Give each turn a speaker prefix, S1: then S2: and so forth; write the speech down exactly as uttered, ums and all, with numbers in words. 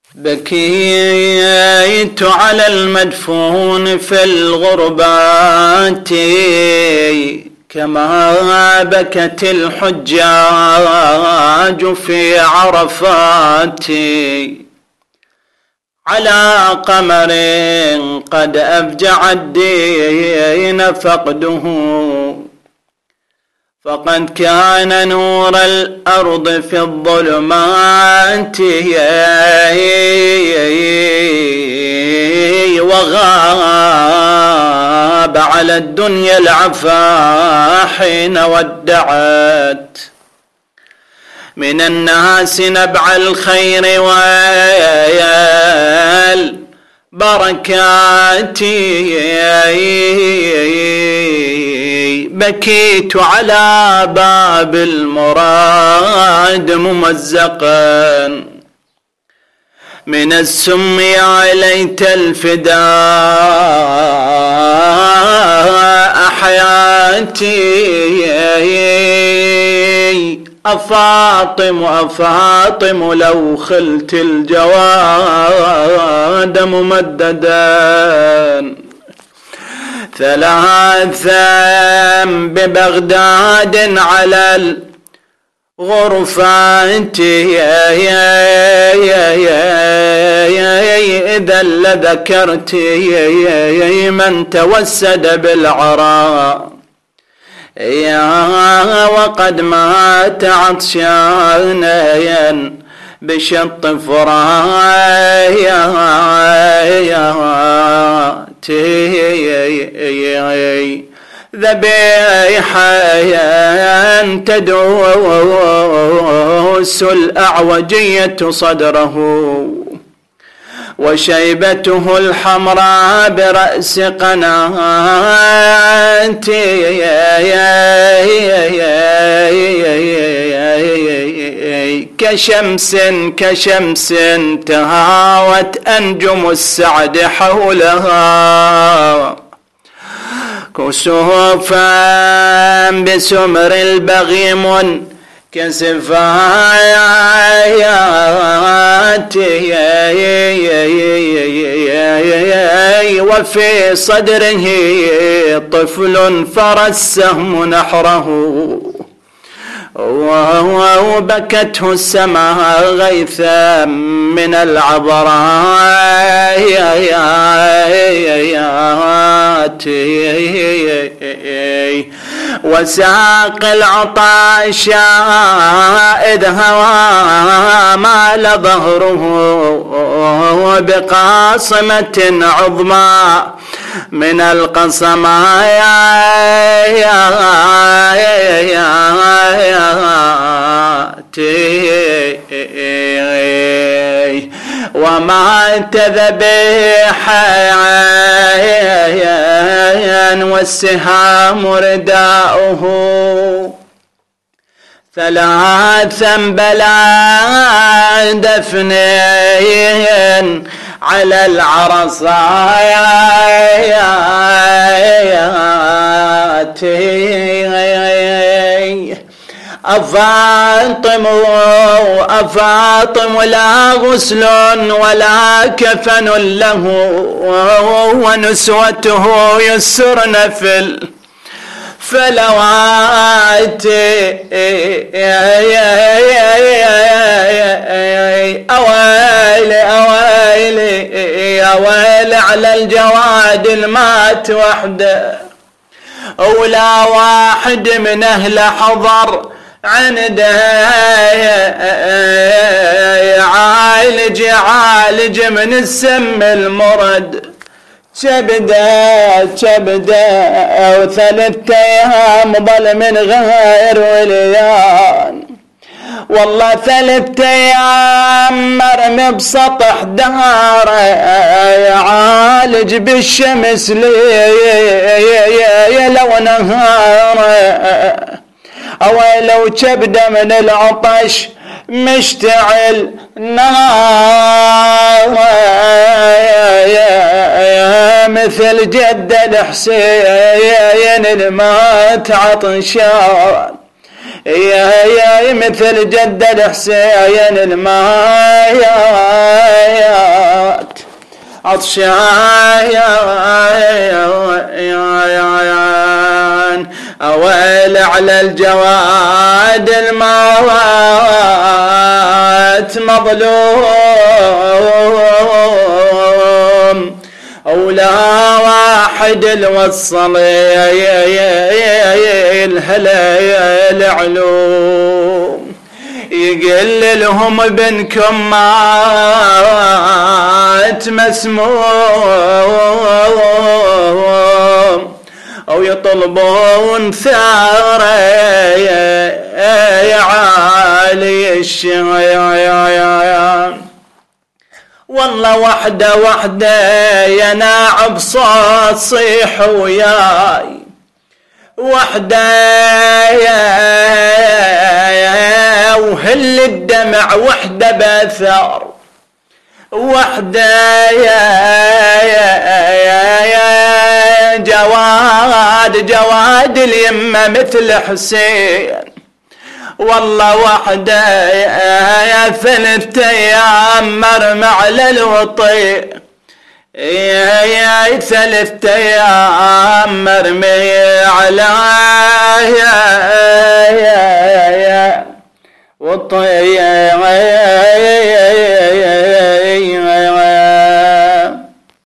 S1: بكيت على المدفون في الغربات كما بكت الحجاج في عرفات على قمر قد أفجع الدين فقده، فقد كان نور الأرض في الظلمات وغاب على الدنيا العفا حين ودعت من الناس نبع الخير والبركات. بكيت على باب المراد ممزقا من السم يا ليت الفداء حياتي. أفاطم أفاطم لو خلت الجواد ممددا ثلاثا ببغداد على الغرفات إذا لذكرت من توسد بالعراء وقد مات عطشانا بشط فراياتي ذبيحا تدوس الأعوجية صدره وشيبته الحمراء برأس قناتي كشمس كشمس تهاوت أنجم السعد حولها كسوفا بسمر البغي منكسفات وفي صدره طفل فرسهم نحره وبكته السماء غيثا من العبرات وساق العطاش إذ هوى مال ظهره بقاصمة عظمى من القصمات ومات ذبيحا والسهام رداؤه ثلاثا بلا دفنين على العرصات أفاطم أفاطم لا غسل ولا كفن له ونسوته يسرن في الفلوات أويلي أويلي أويلي على الجواد المات وحده ولا واحد من أهل حضر عنده عالج عالج من السم المرد شبدا شبدا وثلاثة أيام ظل من غير وليان والله ثلاثة أيام مرمي بسطح دار يعالج بالشمس لي لو نهار أو لو كبده من العطش مشتعل نار مثل جد الحسين المات عطشان يا يا مثل جد الحسين المات عطشان أويل على الجواد الموات مظلوم ولا واحد الوصل الهلال علوم يقل لهم بنكم مات مسموم أو يطلبون ثاره عالي الشيان والله وحده وحده يا ناعب صوت صيح وياي وحده وهل الدمع وحده باثار وحده يا جواد جواد اليمه مثل حسين والله وحده يا ثلاث ايام مرمى على الوطي يا يا ثلاث ايام مرمي على يا يا يا وطي